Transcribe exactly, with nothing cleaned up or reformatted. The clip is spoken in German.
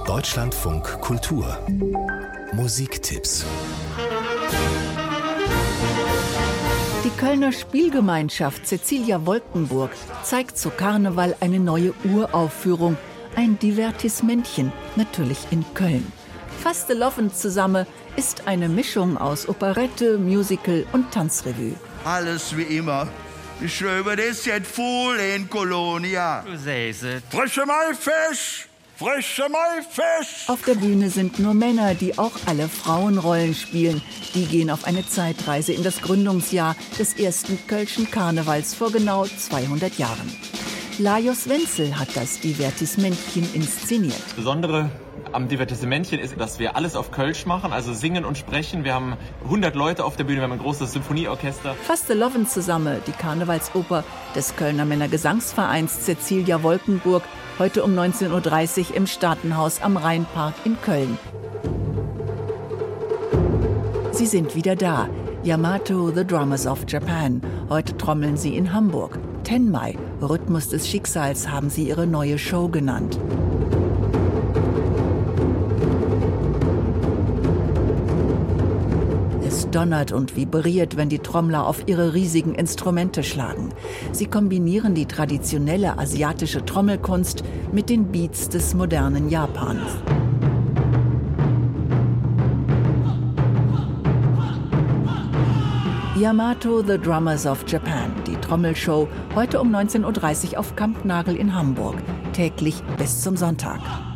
Deutschlandfunk Kultur Musiktipps. Die Kölner Spielgemeinschaft Cäcilia Wolkenburg zeigt zu Karneval eine neue Uraufführung, ein Divertissementchen, natürlich in Köln. Fasteloffen zusammen ist eine Mischung aus Operette, Musical und Tanzrevue. Alles wie immer. Ich schwöre, das ist jetzt voll in Kolonia. Du säst. Frische Maifisch! Frische Maifisch! Auf der Bühne sind nur Männer, die auch alle Frauenrollen spielen. Die gehen auf eine Zeitreise in das Gründungsjahr des ersten Kölschen Karnevals vor genau zweihundert Jahren. Lajos Wenzel hat das Divertissementchen inszeniert. Das Besondere am Divertissementchen ist, dass wir alles auf Kölsch machen, also singen und sprechen. Wir haben hundert Leute auf der Bühne, wir haben ein großes Symphonieorchester. Fasteloffen zusammen, die Karnevalsoper des Kölner Männergesangsvereins Cäcilia Wolkenburg, heute um neunzehn Uhr dreißig im Staatenhaus am Rheinpark in Köln. Sie sind wieder da. Yamato, The Drummers of Japan. Heute trommeln sie in Hamburg. Tenmai, Rhythmus des Schicksals, haben sie ihre neue Show genannt. Es donnert und vibriert, wenn die Trommler auf ihre riesigen Instrumente schlagen. Sie kombinieren die traditionelle asiatische Trommelkunst mit den Beats des modernen Japans. Yamato, The Drummers of Japan, die Trommelshow, heute um neunzehn Uhr dreißig auf Kampnagel in Hamburg, täglich bis zum Sonntag.